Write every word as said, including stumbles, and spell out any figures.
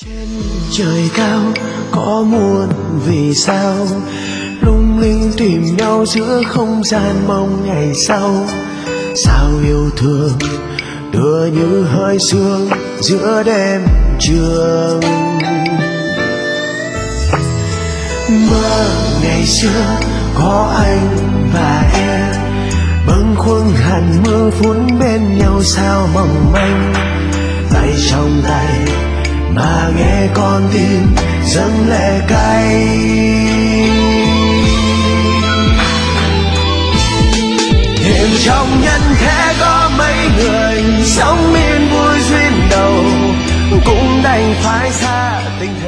Trên trời cao có muôn vì sao lung linh tìm nhau giữa không gian mong ngày sau. Sao yêu thương tựa như hơi sương giữa đêm trường. Mơ ngày xưa có anh và em bâng khuâng hàn mưa phút bên nhau sao mong manh. Tay trong tay mà nghe con tim dâng lệ cay. Hiền trong nhân thế có mấy người sống yên vui duyên đầu cũng đành phải xa tình.